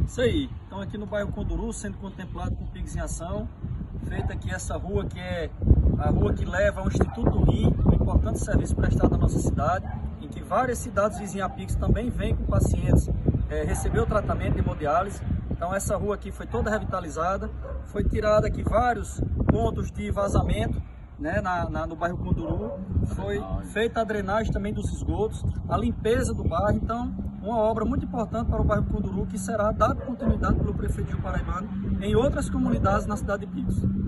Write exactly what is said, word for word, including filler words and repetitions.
Isso aí. Então aqui no bairro Conduru, sendo contemplado com Pix em Ação, feita aqui essa rua que é a rua que leva ao Instituto do Rim, um importante serviço prestado na nossa cidade, em que várias cidades vizinhas a Pix também vêm com pacientes é, receber o tratamento de hemodiálise. Então essa rua aqui foi toda revitalizada, foi tirada aqui vários pontos de vazamento, né, na, na, no bairro Conduru, foi feita a drenagem também dos esgotos, a limpeza do bairro. Então uma obra muito importante para o bairro Conduru, que será dada continuidade pelo prefeito Gil Paraibano em outras comunidades na cidade de Pix.